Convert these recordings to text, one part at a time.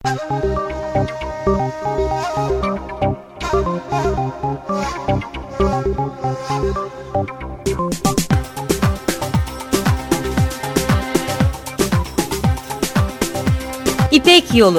İpek Yolu.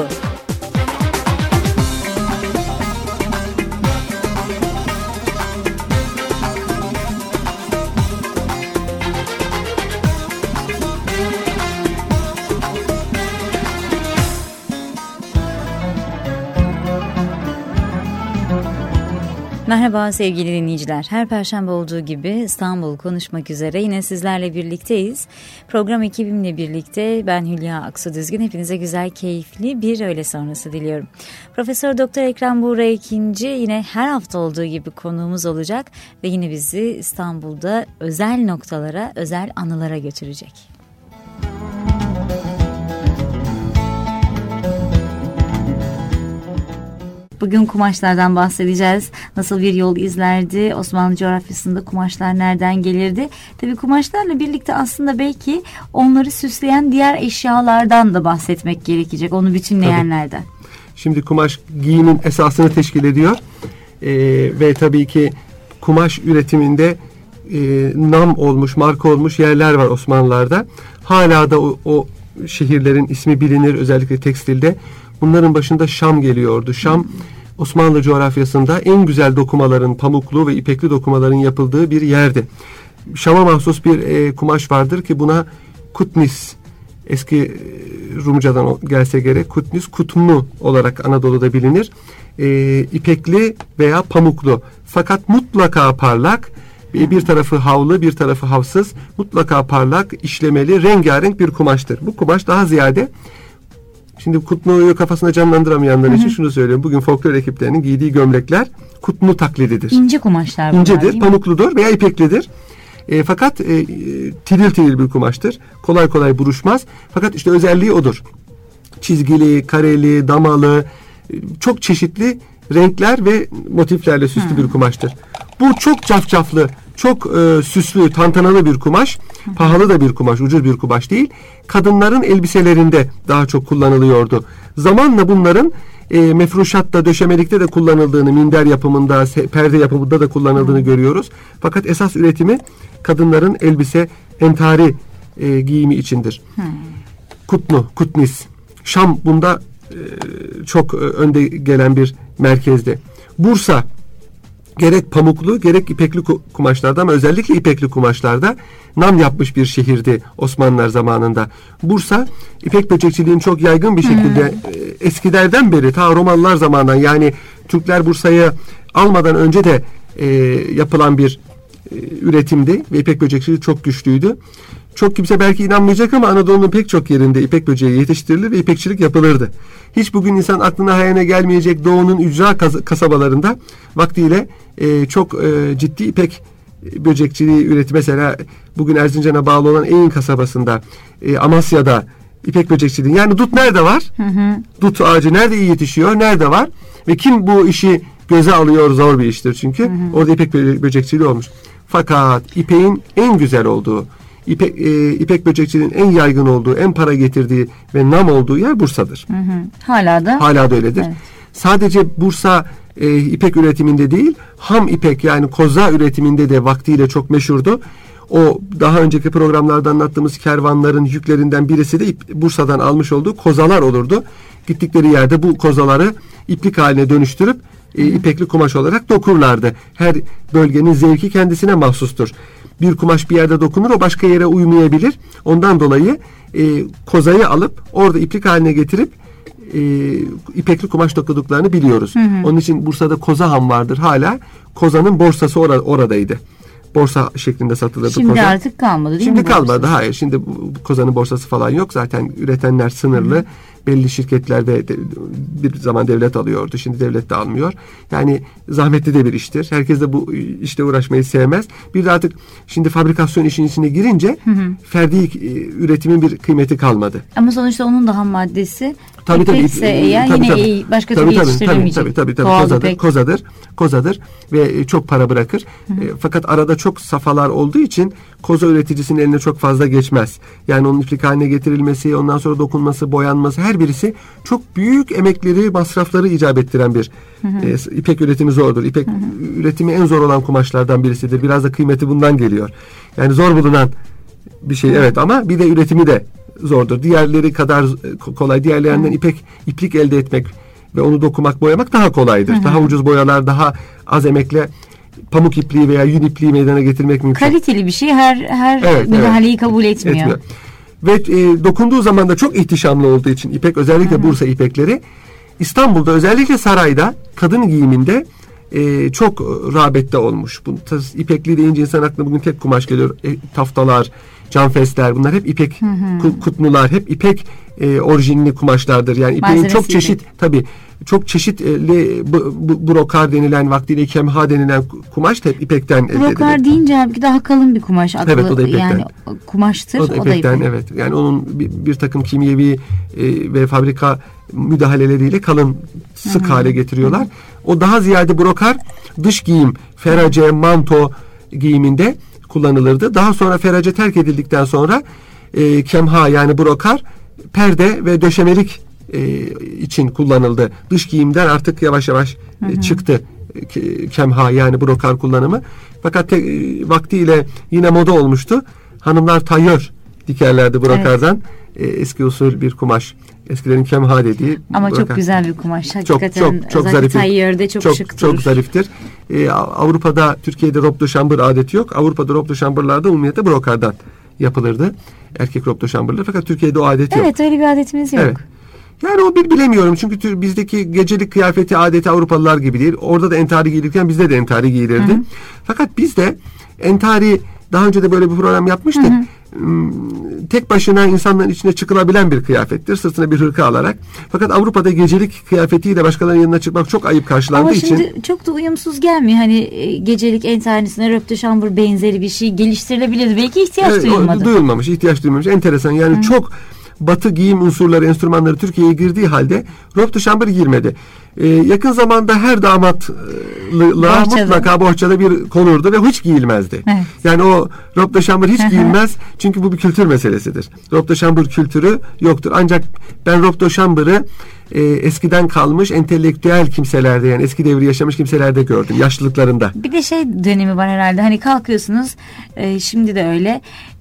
Merhaba sevgili dinleyiciler. Her perşembe olduğu gibi İstanbul konuşmak üzere yine sizlerle birlikteyiz. Program ekibimle birlikte ben Hülya Aksu Düzgün. Hepinize güzel, keyifli bir öğle sonrası diliyorum. Profesör Doktor Ekrem Buğra İkinci yine her hafta olduğu gibi konuğumuz olacak ve yine bizi İstanbul'da özel noktalara, özel anılara götürecek. Bugün kumaşlardan bahsedeceğiz. Nasıl bir yol izlerdi? Osmanlı coğrafyasında kumaşlar nereden gelirdi? Tabii kumaşlarla birlikte aslında belki onları süsleyen diğer eşyalardan da bahsetmek gerekecek. Onu bütünleyenlerden. Şimdi kumaş giyimin esasını teşkil ediyor. Ve tabii ki kumaş üretiminde nam olmuş, marka olmuş yerler var Osmanlılar'da. Hala da o şehirlerin ismi bilinir, özellikle tekstilde. Bunların başında Şam geliyordu. Şam, Osmanlı coğrafyasında en güzel dokumaların, pamuklu ve ipekli dokumaların yapıldığı bir yerdi. Şam'a mahsus bir kumaş vardır ki buna kutnis, eski Rumcadan gelse gerek, kutnis, kutnu olarak Anadolu'da bilinir. İpekli veya pamuklu. Fakat mutlaka parlak, bir tarafı havlı, bir tarafı havsız, mutlaka parlak, işlemeli, rengarenk bir kumaştır. Bu kumaş daha ziyade, şimdi kutnuyu kafasına canlandıramayanlar için şunu söyleyeyim. Bugün folklor ekiplerinin giydiği gömlekler kutnu taklididir. İnce kumaşlar bunlar. İncedir, pamukludur veya ipeklidir. Fakat tiril tiril bir kumaştır. Kolay kolay buruşmaz. Fakat işte özelliği odur. Çizgili, kareli, damalı, çok çeşitli renkler ve motiflerle süslü bir kumaştır. Bu çok cafcaflı, çok süslü, tantanalı bir kumaş. Pahalı da bir kumaş, ucuz bir kumaş değil. Kadınların elbiselerinde daha çok kullanılıyordu. Zamanla bunların mefruşatta, döşemelikte de kullanıldığını, minder yapımında, perde yapımında da kullanıldığını görüyoruz. Fakat esas üretimi kadınların elbise, entari giyimi içindir. Kutnu, kutnis. Şam bunda çok önde gelen bir merkezdi. Bursa, gerek pamuklu gerek ipekli kumaşlarda ama özellikle ipekli kumaşlarda nam yapmış bir şehirdi Osmanlılar zamanında. Bursa, ipek böcekçiliğin çok yaygın bir şekilde eskilerden beri, ta Romalılar zamanından, yani Türkler Bursa'yı almadan önce de yapılan bir üretimdi ve ipek böcekçiliği çok güçlüydü. Çok kimse belki inanmayacak ama Anadolu'nun pek çok yerinde ipek böceği yetiştirilir ve ipekçilik yapılırdı. Hiç bugün insan aklına hayaline gelmeyecek Doğu'nun ücra kasabalarında vaktiyle çok ciddi ipek böcekçiliği üretimi. Mesela bugün Erzincan'a bağlı olan Eğin kasabasında, Amasya'da ipek böcekçiliği. Yani dut nerede var? Dut ağacı nerede iyi yetişiyor? Nerede var? Ve kim bu işi göze alıyor? Zor bir iştir çünkü. Orada ipek böcekçiliği olmuş. Fakat ipeğin en güzel olduğu, İpek böcekçiliğinin en yaygın olduğu, en para getirdiği ve nam olduğu yer Bursa'dır. Hala da öyledir. Evet. Sadece Bursa ipek üretiminde değil, ham ipek yani koza üretiminde de vaktiyle çok meşhurdu. O daha önceki programlarda anlattığımız kervanların yüklerinden birisi de Bursa'dan almış olduğu kozalar olurdu. Gittikleri yerde bu kozaları iplik haline dönüştürüp ipekli kumaş olarak dokurlardı. Her bölgenin zevki kendisine mahsustur. Bir kumaş bir yerde dokunur, o başka yere uymayabilir. Ondan dolayı kozayı alıp orada iplik haline getirip ipekli kumaş dokuduklarını biliyoruz. Onun için Bursa'da koza ham vardır hala. Kozanın borsası oradaydı. Borsa şeklinde satılırdı şimdi koza. Şimdi artık kalmadı değil şimdi mi? Şimdi kalmadı. Hayır. Şimdi kozanın borsası falan yok. Zaten üretenler sınırlı. Belli şirketler ve bir zaman devlet alıyordu. Şimdi devlet de almıyor. Yani zahmetli de bir iştir. Herkes de bu işte uğraşmayı sevmez. Bir de artık şimdi fabrikasyon işin içine girince ferdi üretimin bir kıymeti kalmadı. Ama sonuçta onun da ham maddesi tabii, yine başka türlü yetiştirilemeyecek. Tabii. Kozadır ve çok para bırakır. Fakat arada çok safhalar olduğu için koza üreticisinin eline çok fazla geçmez. Yani onun iplik haline getirilmesi, ondan sonra dokunması, boyanması, her her birisi çok büyük emekleri, masrafları icap ettiren bir ipek üretimi zordur. İpek üretimi en zor olan kumaşlardan birisidir. Biraz da kıymeti bundan geliyor. Yani zor bulunan bir şey evet, ama bir de üretimi de zordur. Diğerleri kadar kolay. Diğerlerinden iplik elde etmek ve onu dokumak, boyamak daha kolaydır. Daha ucuz boyalar, daha az emekle pamuk ipliği veya yün ipliği meydana getirmek mümkün. Kaliteli bir şey her müdahaleyi kabul etmiyor. Ve dokunduğu zaman da çok ihtişamlı olduğu için ipek, özellikle Bursa ipekleri, İstanbul'da özellikle sarayda kadın giyiminde çok rağbette olmuş. Bu ipekli deyince insan aklına bugün tek kumaş geliyor. Taftalar, canfesler, bunlar hep ipek, kutnular, hep ipek orijinli kumaşlardır. Yani ipeğin çok çeşit, tabii çok çeşitli brokar denilen, vaktiyle kemha denilen kumaş da hep ipekten elde edilir. Brokar deyince abi daha kalın bir kumaş. Evet, o da ipekten. Yani kumaştır, o da ipekten. Evet. Yani onun bir takım kimyevi ve fabrika müdahaleleriyle kalın, sık hale getiriyorlar. O daha ziyade brokar dış giyim, ferace, manto giyiminde kullanılırdı. Daha sonra ferace terk edildikten sonra kemha yani brokar perde ve döşemelik için kullanıldı. Dış giyimden artık yavaş yavaş çıktı kemha yani brokar kullanımı. Fakat vaktiyle yine moda olmuştu. Hanımlar tayyör dikerlerdi brokardan. Eski usul bir kumaş. Eskilerin kemha dediği. Ama brokar. Çok güzel bir kumaş. Hakikaten çok zarif. Tayyörde çok şık durur. Çok zariftir. Avrupa'da, Türkiye'de robe de chambre adeti yok. Avrupa'da robe de chambre'larda umumiyetle brokardan yapılırdı. Erkek robe de chambre'lar. Fakat Türkiye'de o adet yok. Evet, öyle bir adetimiz yok. Evet. Yani o bilemiyorum. Çünkü bizdeki gecelik kıyafeti adeti Avrupalılar gibi değil. Orada da entari giyilirken bizde de entari giyilirdi. Fakat bizde entari, daha önce de böyle bir program yapmıştık. Tek başına insanların içine çıkılabilen bir kıyafettir. Sırtına bir hırka alarak. Fakat Avrupa'da gecelik kıyafetiyle başkalarının yanına çıkmak çok ayıp karşılandığı için. Ama şimdi çok da uyumsuz gelmiyor. Hani gecelik entarisine robe de chambre benzeri bir şey geliştirilebilir. Belki ihtiyaç duyulmadı. İhtiyaç duyulmamış. Enteresan. Yani çok Batı giyim unsurları, enstrümanları Türkiye'ye girdiği halde robe de chambre girmedi. Yakın zamanda her damatlığa mutlaka bohçada bir konurdu ve hiç giyilmezdi. Evet. Yani o robe de chambre hiç giyilmez. Çünkü bu bir kültür meselesidir. Robe de chambre kültürü yoktur. Ancak ben robe de chambre'ı eskiden kalmış entelektüel kimselerde, yani eski devri yaşamış kimselerde gördüm yaşlılıklarında. Bir de dönemi var herhalde. Hani kalkıyorsunuz, şimdi de öyle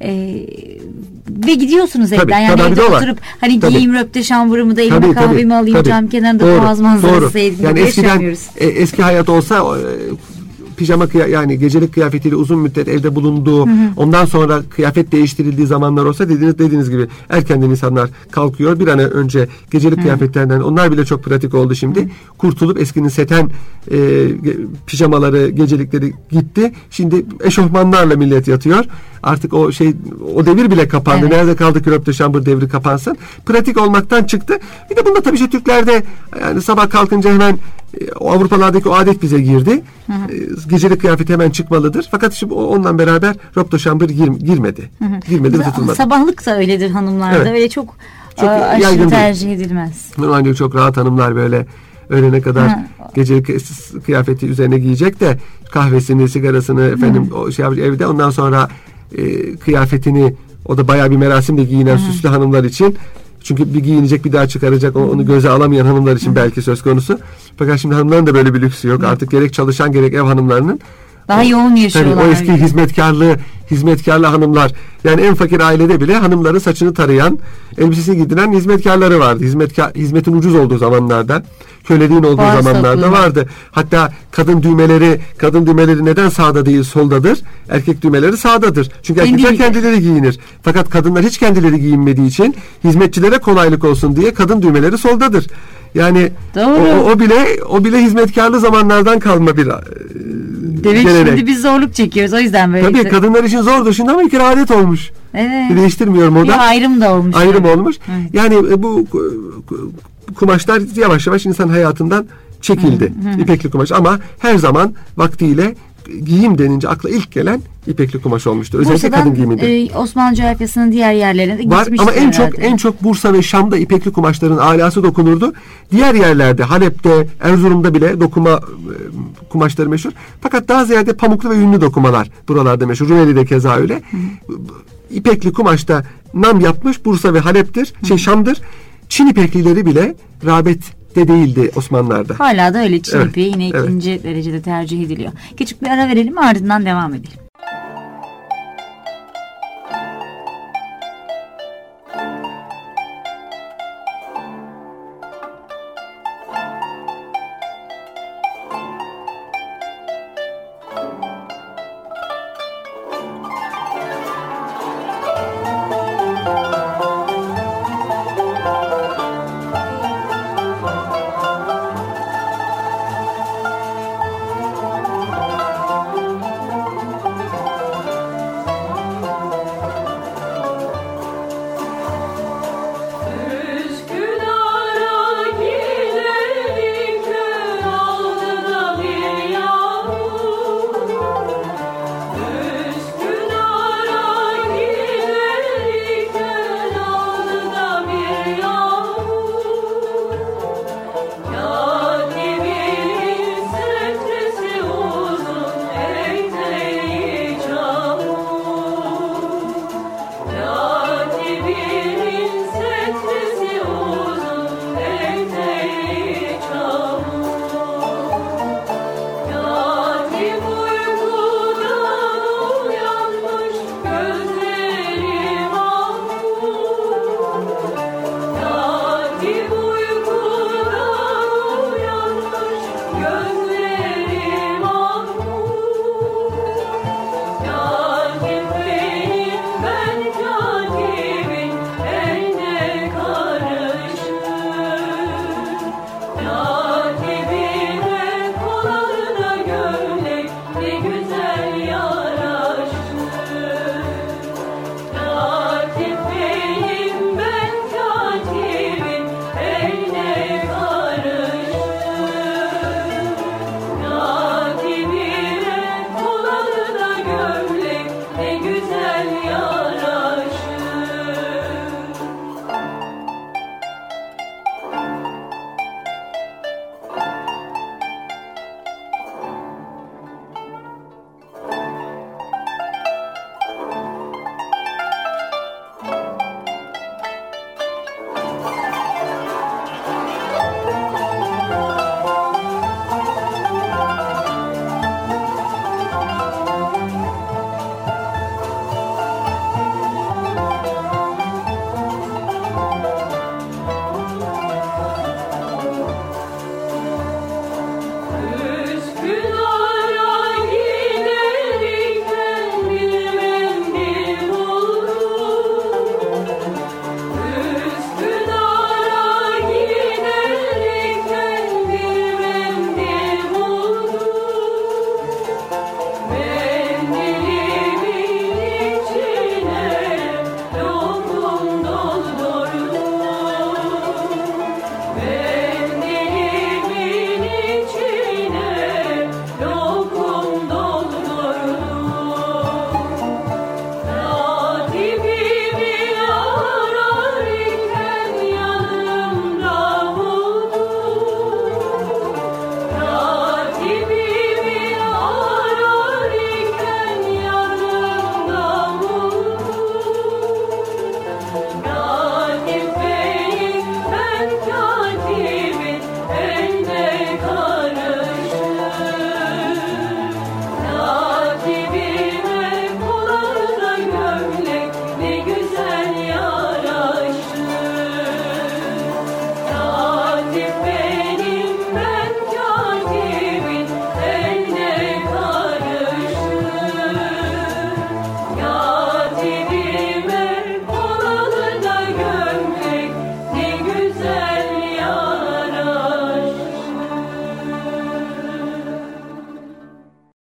ve gidiyorsunuz evden. Yani evde oturup hani giyeyim robe de chambre'ımı da elime kahvemi alayım, cam kenarında boğaz manzarası seyredeyim. Yani eskiden eski hayat olsa pijama yani gecelik kıyafetiyle uzun müddet evde bulunduğu, ondan sonra kıyafet değiştirildiği zamanlar olsa dediğiniz gibi erkenden insanlar kalkıyor. Bir an önce gecelik kıyafetlerden, onlar bile çok pratik oldu şimdi. Kurtulup eskinin seten pijamaları, gecelikleri gitti. Şimdi eşofmanlarla millet yatıyor. Artık o devir bile kapandı. Evet. Nerede kaldı ki robe de chambre devri kapansın? Pratik olmaktan çıktı. Bir de bunda tabii Türklerde yani sabah kalkınca hemen o Avrupalardaki o adet bize girdi. Gecelik kıyafet hemen çıkmalıdır. Fakat şimdi ondan beraber robe de chambre girmedi. Girmedi ve tutulmadı. Sabahlık da öyledir hanımlarda. Evet. Öyle çok aşırı tercih edilmez. Normalde çok rahat hanımlar böyle öğlene kadar gecelik kıyafeti üzerine giyecek de kahvesini, sigarasını evde, ondan sonra kıyafetini, o da bayağı bir merasimle giyinen süslü hanımlar için. Çünkü bir giyinecek, bir daha çıkaracak, onu göze alamayan hanımlar için belki söz konusu. Fakat şimdi hanımların da böyle bir lüksü yok. Artık gerek çalışan gerek ev hanımlarının daha yoğun yaşıyorlar. O eski hizmetkarlı hanımlar. Yani en fakir ailede bile hanımların saçını tarayan, elbisesini giydiren hizmetkarları vardı. Hizmetin ucuz olduğu zamanlarda, köleliğin olduğu zamanlarda vardı. Hatta kadın düğmeleri neden sağda değil soldadır? Erkek düğmeleri sağdadır. Çünkü erkekler kendileri giyinir. Fakat kadınlar hiç kendileri giyinmediği için hizmetçilere kolaylık olsun diye kadın düğmeleri soldadır. Yani o bile hizmetkarlı zamanlardan kalma bir demek şimdi biz zorluk çekiyoruz, o yüzden böyle. Tabii kadınlar için zordur şimdi ama bir kere adet olmuş. Evet. Değiştirmiyorum o da. Ayrım da olmuş. Olmuş. Evet. Yani bu kumaşlar yavaş yavaş insan hayatından çekildi. İpekli kumaş, ama her zaman vaktiyle giyim denince akla ilk gelen ipekli kumaş olmuştu. Özellikle kadın giyiminde. Osmanlı coğrafyasının diğer yerlerine de var ama en çok Bursa ve Şam'da ipekli kumaşların alası dokunurdu. Diğer yerlerde, Halep'te, Erzurum'da bile dokuma kumaşları meşhur. Fakat daha ziyade pamuklu ve yünlü dokumalar buralarda meşhur. Rumeli'de keza öyle. İpekli kumaşta nam yapmış Bursa ve Halep'tir. Şam'dır. Çin ipeklileri bile rağbette değildi Osmanlılar'da. Hala da öyle Çin Evet, ipeği yine ikinci derecede tercih ediliyor. Küçük bir ara verelim, ardından devam edelim.